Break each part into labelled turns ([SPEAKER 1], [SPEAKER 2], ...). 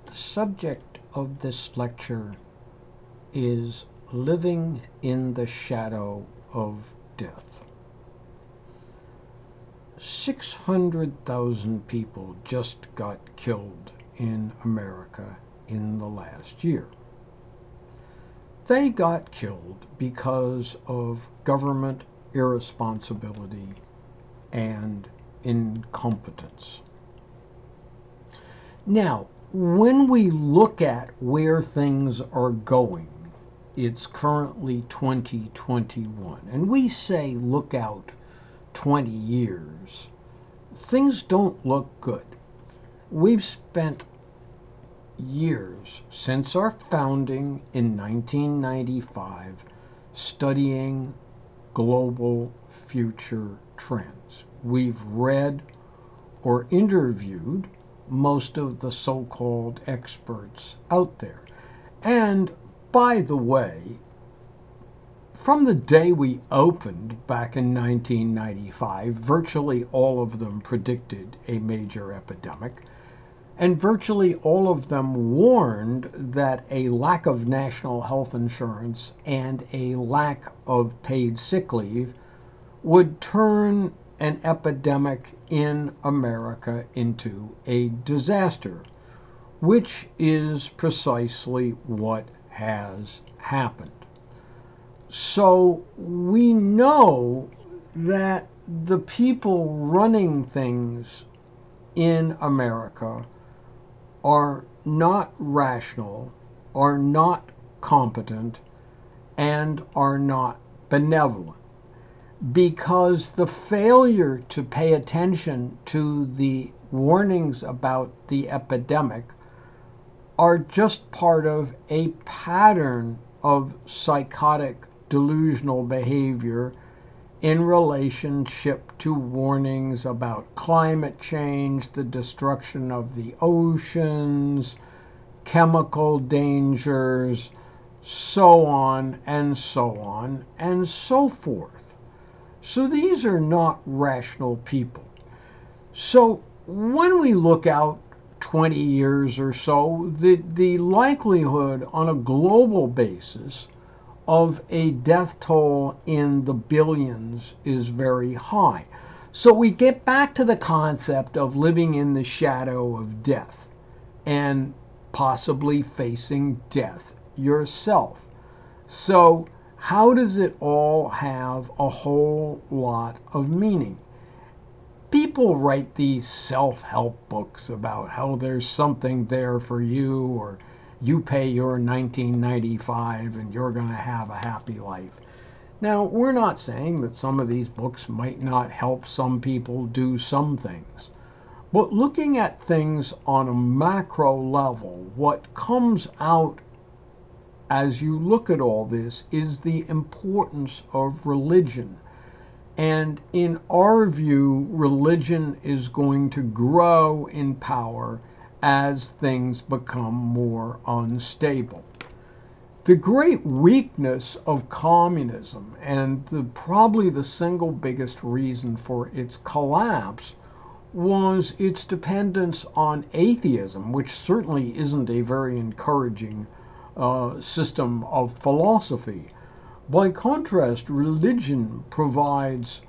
[SPEAKER 1] The subject of this lecture is living in the shadow of death. 600,000 people just got killed in America in the last year. They got killed because of government irresponsibility and incompetence. Now, when we look at where things are going, it's currently 2021, and we say look out 20 years, things don't look good. We've spent years since our founding in 1995 studying global future trends. We've read or interviewed most of the so-called experts out there. And by the way, from the day we opened back in 1995, virtually all of them predicted a major epidemic, and virtually all of them warned that a lack of national health insurance and a lack of paid sick leave would turn an epidemic in America into a disaster, which is precisely what has happened. So we know that the people running things in America are not rational, are not competent, and are not benevolent, because the failure to pay attention to the warnings about the epidemic are just part of a pattern of psychotic delusional behavior in relationship to warnings about climate change, the destruction of the oceans, chemical dangers, so on and so on and so forth. So these are not rational people. So when we look out 20 years or so, the likelihood on a global basis of a death toll in the billions is very high. So we get back to the concept of living in the shadow of death and possibly facing death yourself. So how does it all have a whole lot of meaning? People write these self-help books about how there's something there for you, or you pay your $19.95 and you're going to have a happy life. Now, we're not saying that some of these books might not help some people do some things. But looking at things on a macro level, what comes out as you look at all this is the importance of religion. And in our view, religion is going to grow in power as things become more unstable. The great weakness of communism, and probably the single biggest reason for its collapse, was its dependence on atheism, which certainly isn't a very encouraging system of philosophy. By contrast, religion provides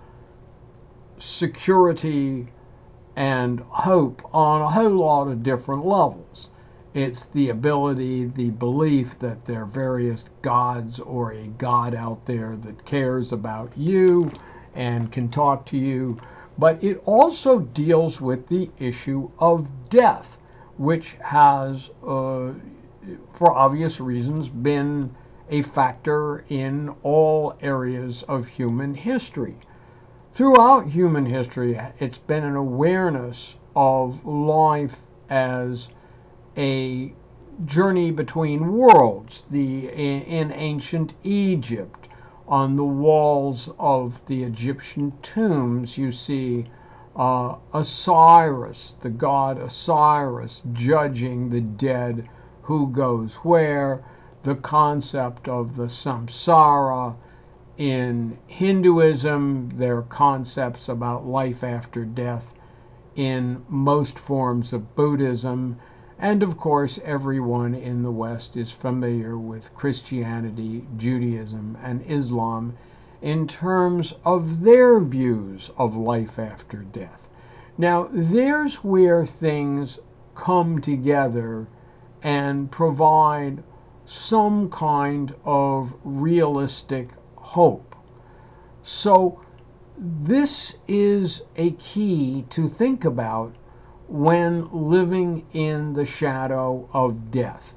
[SPEAKER 1] security and hope on a whole lot of different levels. It's the ability, the belief that there are various gods or a God out there that cares about you and can talk to you. But it also deals with the issue of death, which has, for obvious reasons, been a factor in all areas of human history. Throughout human history, it's been an awareness of life as a journey between worlds. In ancient Egypt, on the walls of the Egyptian tombs, you see Osiris, the god Osiris, judging the dead, who goes where. The concept of the samsara. In Hinduism, there are concepts about life after death. In most forms of Buddhism, And of course, everyone in the West is familiar with Christianity, Judaism, and Islam in terms of their views of life after death. Now, there's where things come together and provide some kind of realistic hope. So, this is a key to think about when living in the shadow of death.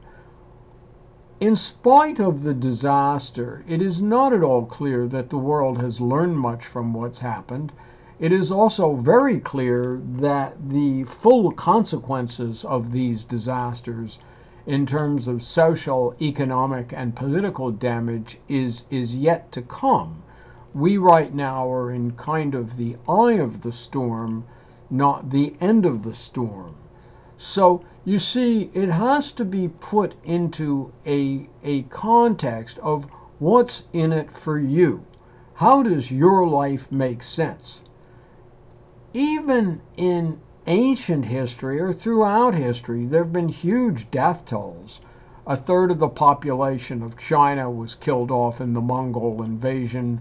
[SPEAKER 1] In spite of the disaster, it is not at all clear that the world has learned much from what's happened. It is also very clear that the full consequences of these disasters in terms of social, economic, and political damage is yet to come. We right now are in kind of the eye of the storm, not the end of the storm. So you see, it has to be put into a context of what's in it for you. How does your life make sense? Even in ancient history or throughout history, there have been huge death tolls. A third of the population of China was killed off in the Mongol invasion.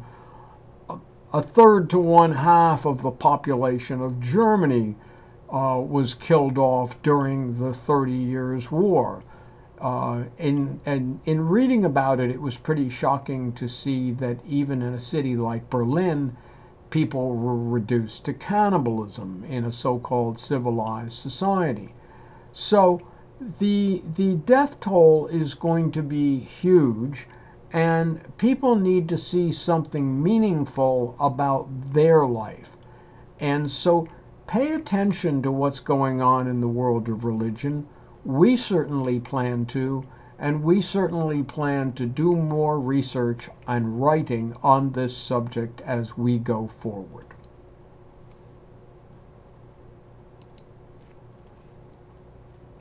[SPEAKER 1] A third to one half of the population of Germany was killed off during the 30 Years' War. In reading about it, it was pretty shocking to see that even in a city like Berlin, people were reduced to cannibalism in a so-called civilized society. So the death toll is going to be huge, and people need to see something meaningful about their life. And so pay attention to what's going on in the world of religion. We certainly plan to, and we certainly plan to do more research and writing on this subject as we go forward.